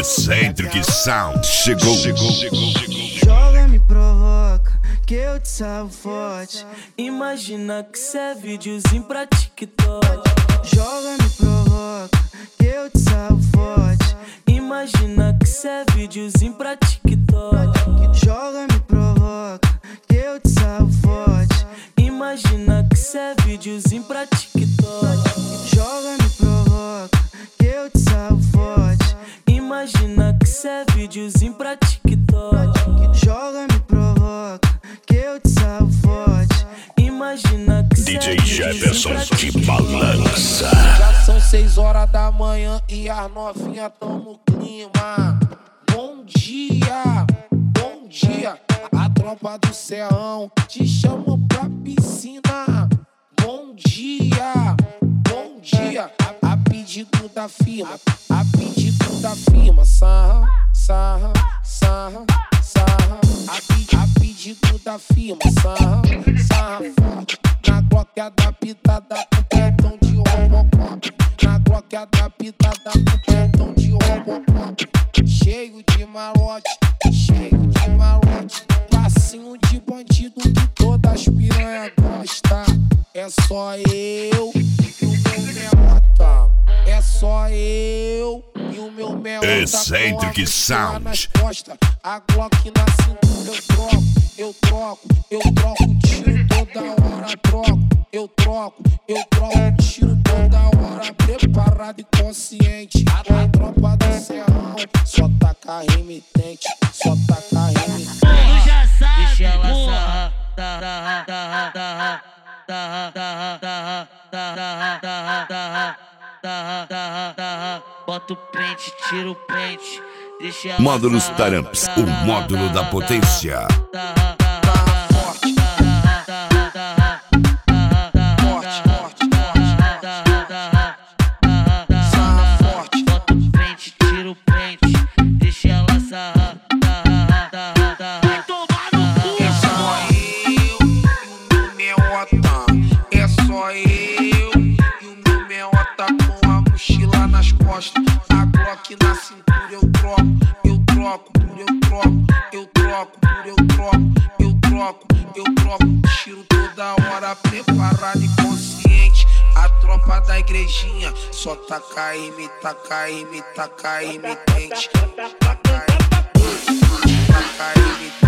Eccentric Sound chegou. Joga, me provoca, que eu te salvo forte. Imagina que cê é videozinho pra TikTok. Joga, me provoca, que eu te salvo forte. Imagina que cê é videozinho pra TikTok. Joga, me provoca, que eu te salvo forte. Imagina que cê é videozinho pra TikTok. Joga, me provoca, que eu te salvo forte. Imagina que cê é videozinho pra TikTok. Joga, me provoca, que eu te salvo forte. Imagina que cê DJ é Jefferson videozinho que balança. Já são 6 horas da manhã e as novinhas tão no clima. Bom dia, bom dia. A tropa do Serrão te chama pra piscina. Bom dia, bom dia. A pedido da firma, a pedido da firma. Sarra, sarra, sarra, sarra. A pedido da firma. Sarra, sarra forte. Na Glock adaptada com petão de Robocop. Na Glock adaptada com petão de Robocop. Cheio de malote, cheio de malote. Passinho de bandido que todas as piranha gosta. É só eu e o meu melota. É só eu e o meu melota. Eccentric Sound. Nas costas, a Glock na cintura. Eu troco tiro toda hora. Eu troco tiro toda hora. Preparado e consciente. A tropa do Serrão só taca remitente, só taca remitente. Tu já sabe, deixa ela sarrar. Bota o pente, tira o pente. Deixa ela Módulos Taramps, o módulo da potência. A Glock na cintura eu troco, tiro toda hora, preparado e consciente. A tropa da igrejinha só taca M, taca M, taca M, tente. Taca M,